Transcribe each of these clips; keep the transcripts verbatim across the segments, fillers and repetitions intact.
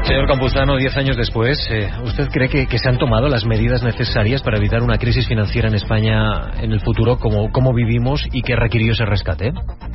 Señor Campuzano, diez años después, eh, ¿usted cree que, que se han tomado las medidas necesarias para evitar una crisis financiera en España en el futuro, como, como vivimos, y que requirió ese rescate?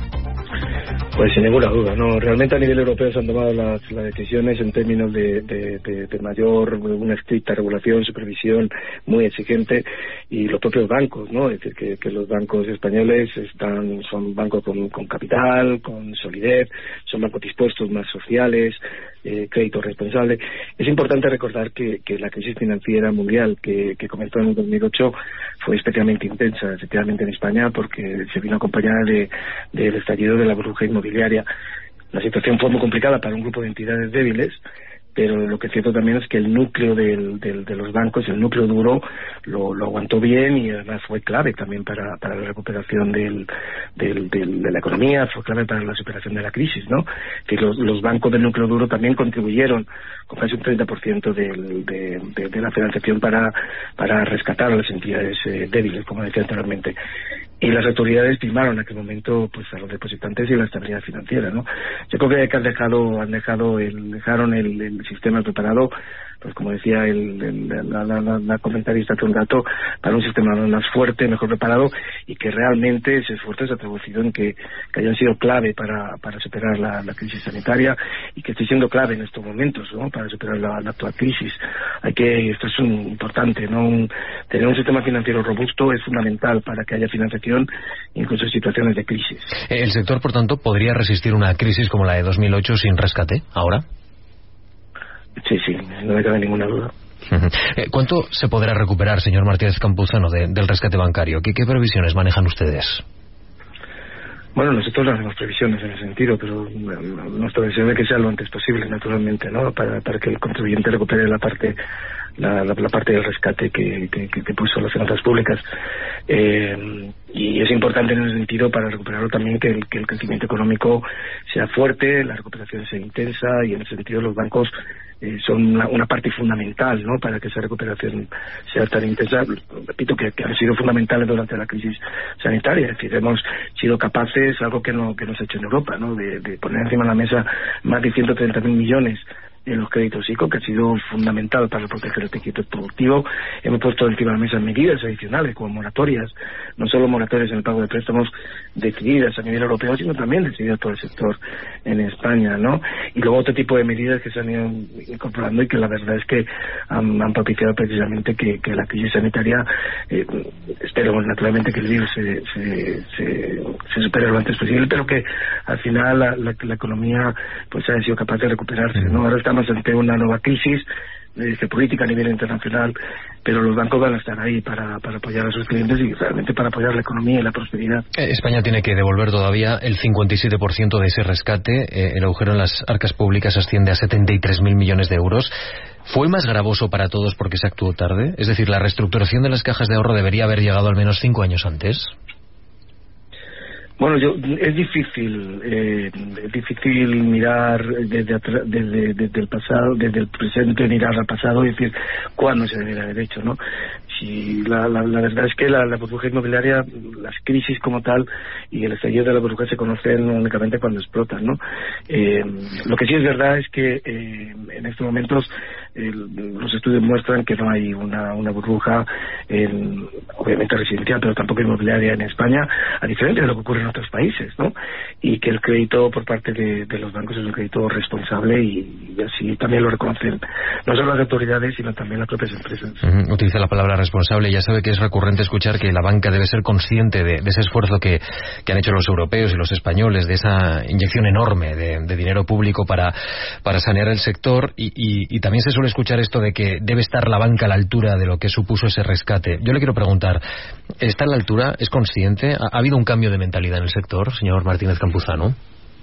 Pues sin ninguna duda, no. Realmente a nivel europeo se han tomado las, las decisiones en términos de, de, de, de mayor, una estricta regulación, supervisión muy exigente, y los propios bancos, ¿no? Es decir, que, que los bancos españoles están, son bancos con, con capital, con solidez, son bancos dispuestos, más sociales, eh, crédito responsable. Es importante recordar que, que la crisis financiera mundial que, que comenzó en el dos mil ocho fue especialmente intensa, efectivamente en España, porque se vino acompañada de del estallido de la burbuja inmobiliaria. La situación fue muy complicada para un grupo de entidades débiles, pero lo que es cierto también es que el núcleo del, del, de los bancos, el núcleo duro, lo, lo aguantó bien, y además fue clave también para, para la recuperación del, del, del, de la economía, fue clave para la superación de la crisis, ¿no? Que los, los bancos del núcleo duro también contribuyeron con casi un treinta por ciento del, de, de, de la financiación para, para rescatar a las entidades eh, débiles, como decía anteriormente. Y las autoridades primaron en aquel momento pues a los depositantes y la estabilidad financiera, ¿no? Yo creo que han dejado, han dejado el, dejaron el, el sistema preparado, pues como decía el, el, la, la, la, la comentarista hace un rato, para un sistema más fuerte, mejor preparado, y que realmente ese esfuerzo se ha traducido en que, que hayan sido clave para, para superar la, la crisis sanitaria, y que esté siendo clave en estos momentos, ¿no? Para superar la, la actual crisis. Hay que, esto es un, importante, ¿no? Un, tener un sistema financiero robusto es fundamental para que haya financiación, incluso en situaciones de crisis. ¿El sector, por tanto, podría resistir una crisis como la de dos mil ocho sin rescate ahora? Sí, sí, no me cabe ninguna duda. Uh-huh. ¿Cuánto se podrá recuperar, señor Martínez Campuzano, de, del rescate bancario? ¿Qué, ¿Qué previsiones manejan ustedes? Bueno, nosotros no hacemos previsiones en ese sentido, pero nuestra previsión es que sea lo antes posible, naturalmente, ¿no? Para, para que el contribuyente recupere la parte la, la, la parte del rescate que, que, que puso las finanzas públicas. Eh, y es importante en ese sentido, para recuperarlo también, que el, que el crecimiento económico sea fuerte, la recuperación sea intensa, y en ese sentido los bancos eh, son una, una parte fundamental, ¿no? Para que esa recuperación sea tan intensa. Repito que, que han sido fundamentales durante la crisis sanitaria. Es decir, hemos sido capaces, algo que no que no se ha hecho en Europa, ¿no? De, de poner encima de la mesa más de ciento treinta mil millones en los créditos I C O, que ha sido fundamental para proteger el tejido productivo. Hemos puesto encima de la mesa medidas adicionales, como moratorias, no solo moratorias en el pago de préstamos decididas a nivel europeo, sino también decididas por el sector en España, ¿no? Y luego otro tipo de medidas que se han ido incorporando, y que la verdad es que han, han propiciado precisamente que, que la crisis sanitaria, eh, espero naturalmente que el virus se, se, se, se supere lo antes posible, pero que al final la, la, la economía pues haya sido capaz de recuperarse, ¿no? Ahora estamos ante una nueva crisis de política a nivel internacional, pero los bancos van a estar ahí para, para apoyar a sus clientes y realmente para apoyar la economía y la prosperidad. España tiene que devolver todavía el cincuenta y siete por ciento de ese rescate. Eh, el agujero en las arcas públicas asciende a setenta y tres mil millones de euros. ¿Fue más gravoso para todos porque se actuó tarde? Es decir, ¿la reestructuración de las cajas de ahorro debería haber llegado al menos cinco años antes? Bueno, yo, es difícil, eh, es difícil mirar desde, atrás, desde, desde el pasado, desde el presente, mirar al pasado y decir cuándo se debería haber hecho, ¿no? Si la, la, la verdad es que la, la burbuja inmobiliaria, las crisis como tal y el estallido de la burbuja se conocen únicamente cuando explotan, ¿no? Eh, lo que sí es verdad es que eh, en estos momentos eh, los estudios muestran que no hay una, una burbuja, en, obviamente residencial, pero tampoco inmobiliaria en España, a diferencia de lo que ocurre en otros países, ¿no? Y que el crédito por parte de, de los bancos es un crédito responsable, y, y así también lo reconocen no solo las autoridades, sino también las propias empresas. Uh-huh. Utiliza la palabra responsable. Ya sabe que es recurrente escuchar que la banca debe ser consciente de, de ese esfuerzo que, que han hecho los europeos y los españoles, de esa inyección enorme de, de dinero público para, para sanear el sector, y, y, y también se suele escuchar esto de que debe estar la banca a la altura de lo que supuso ese rescate. Yo le quiero preguntar, ¿está a la altura? ¿Es consciente? ¿Ha, ha habido un cambio de mentalidad en el sector, señor Martínez Campuzano?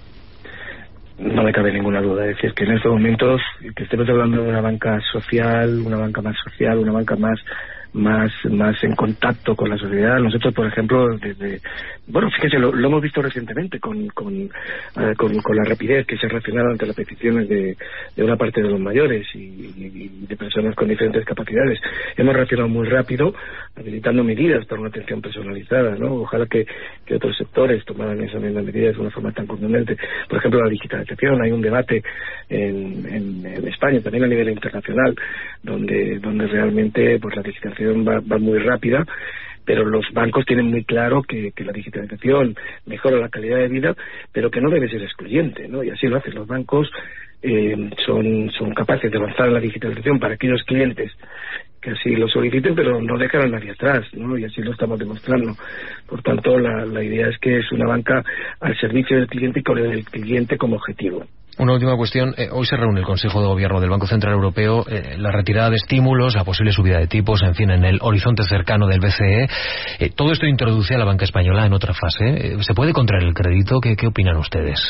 No me cabe ninguna duda. Es decir, que en estos momentos que estemos hablando de una banca social, una banca más social, una banca más más más en contacto con la sociedad. Nosotros, por ejemplo, desde bueno, fíjese, lo, lo hemos visto recientemente con con, uh, con con la rapidez que se ha reaccionado ante las peticiones de, de una parte de los mayores y, y, y de personas con diferentes capacidades. Hemos reaccionado muy rápido, habilitando medidas para una atención personalizada, ¿no? Ojalá que, que otros sectores tomaran esas mismas medidas de una forma tan contundente. Por ejemplo, la digitalización. Hay un debate en, en, en España, también a nivel internacional, donde donde realmente pues la digitalización va, va muy rápida, pero los bancos tienen muy claro que, que la digitalización mejora la calidad de vida, pero que no debe ser excluyente, ¿no? Y así lo hacen los bancos, eh, son, son capaces de avanzar en la digitalización para aquellos clientes que así lo soliciten, pero no dejan a nadie atrás, ¿no? Y así lo estamos demostrando. Por tanto, la, la idea es que es una banca al servicio del cliente y con el cliente como objetivo. Una última cuestión. Eh, hoy se reúne el Consejo de Gobierno del Banco Central Europeo. Eh, la retirada de estímulos, la posible subida de tipos, en fin, en el horizonte cercano del B C E. Eh, todo esto introduce a la banca española en otra fase. Eh, ¿Se puede contraer el crédito? ¿Qué, qué opinan ustedes?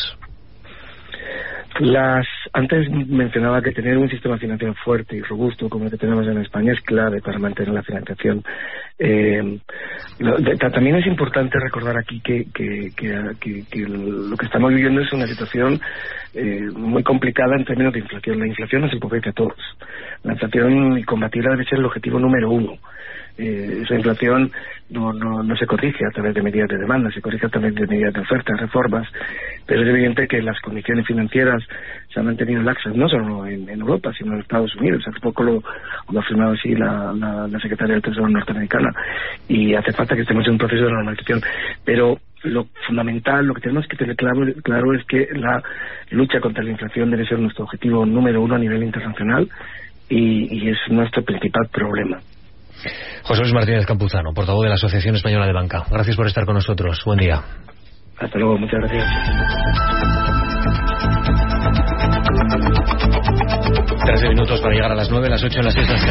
Las Antes mencionaba que tener un sistema financiero fuerte y robusto como el que tenemos en España es clave para mantener la financiación. Eh, lo, de, también es importante recordar aquí que, que, que, que, que lo que estamos viviendo es una situación eh, muy complicada en términos de inflación. La inflación nos empobrece a todos. La inflación, y combatirla, debe ser el objetivo número uno. Eh, esa inflación no, no, no se corrige a través de medidas de demanda, se corrige a través de medidas de ofertas, reformas, pero es evidente que las condiciones financieras se han mantenido laxas, no solo en, en Europa, sino en Estados Unidos. Hace poco lo, lo ha afirmado así la, la, la secretaria del Tesoro norteamericana, y hace falta que estemos en un proceso de normalización. Pero lo fundamental, lo que tenemos que tener claro, claro es que la lucha contra la inflación debe ser nuestro objetivo número uno a nivel internacional, y, y es nuestro principal problema. José Luis Martínez Campuzano, portavoz de la Asociación Española de Banca. Gracias por estar con nosotros. Buen día. Hasta luego, muchas gracias. trece minutos para llegar a las nueve, las ocho en las seis.